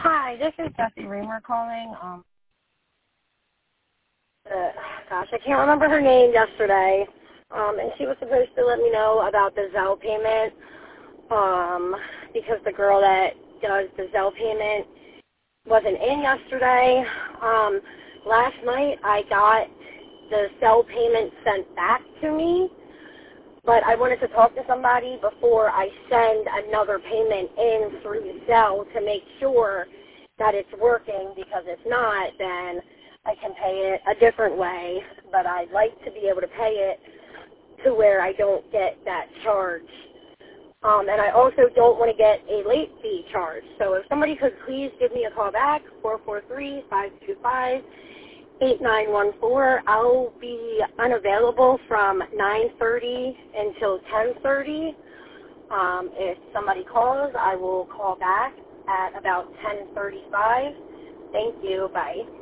Hi, this is Jessie Reamer calling. Gosh, I can't remember her name yesterday. And she was supposed to let me know about the Zelle payment. Because the girl that does the Zelle payment wasn't in yesterday. Last night I got the Zelle payment sent back to me, but I wanted to talk to somebody before I send another payment in through Zelle to make sure that it's working, because if not, then I can pay it a different way, but I'd like to be able to pay it to where I don't get that charge. And I also don't want to get a late fee charge. So if somebody could please give me a call back, 443-525-8914. I'll be unavailable from 9:30 until 10:30. If somebody calls, I will call back at about 10:35. Thank you. Bye.